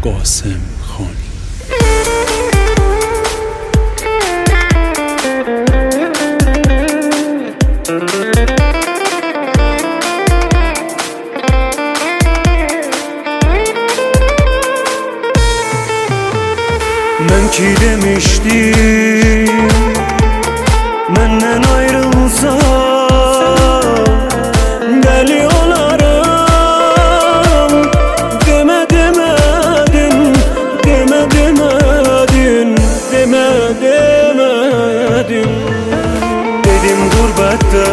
قاسم خانی. Ben ki demiştim benden ayrılsa deli olarım. Deme demedin, deme demedin, deme demedin. Dedim gurbette,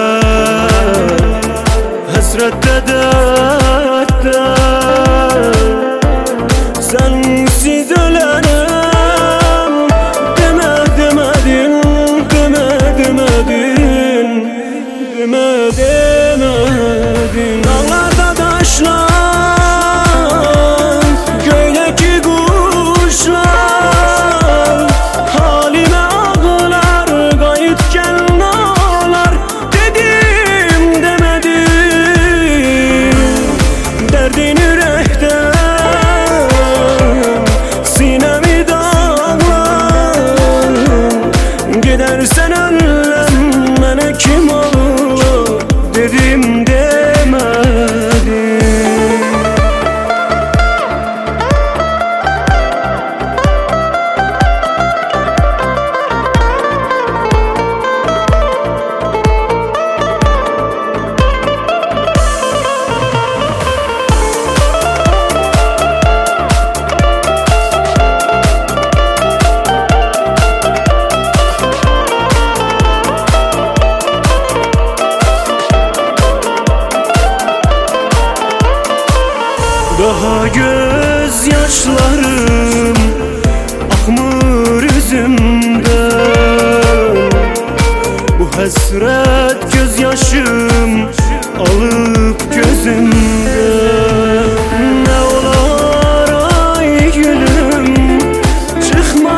hasrette, dertte, sensiz ölerim. Demedin dağlarda taşlar, göydeki kuşlar halime ağlar, kayıtken ağlar. Dedim demedim, derdin yürekten sinemi dağlar. Gidersen ölüm bana kim olur dedim demedim. Daha gözyaşlarım akmır yüzümden, bu hasret gözyaşım alıp gözümden. Ne olar ay gülüm, çıkma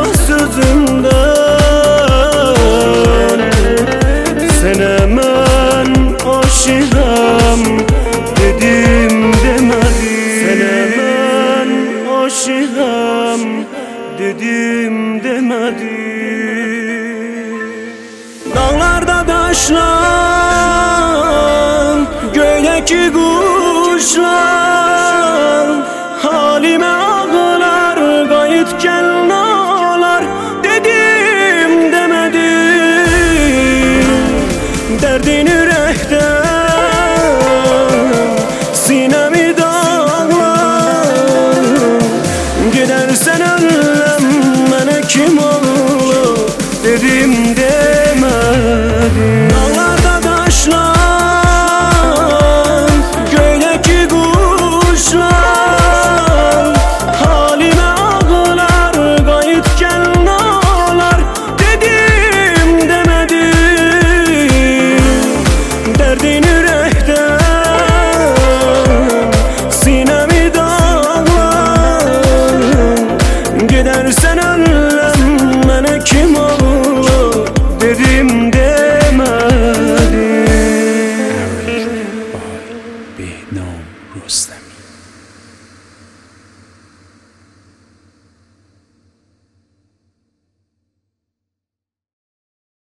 sözümden. Sen hemen aşığım dedim demedim. Aşığım dedim demedim. Dağlarda taşlar, göydeki kuşlar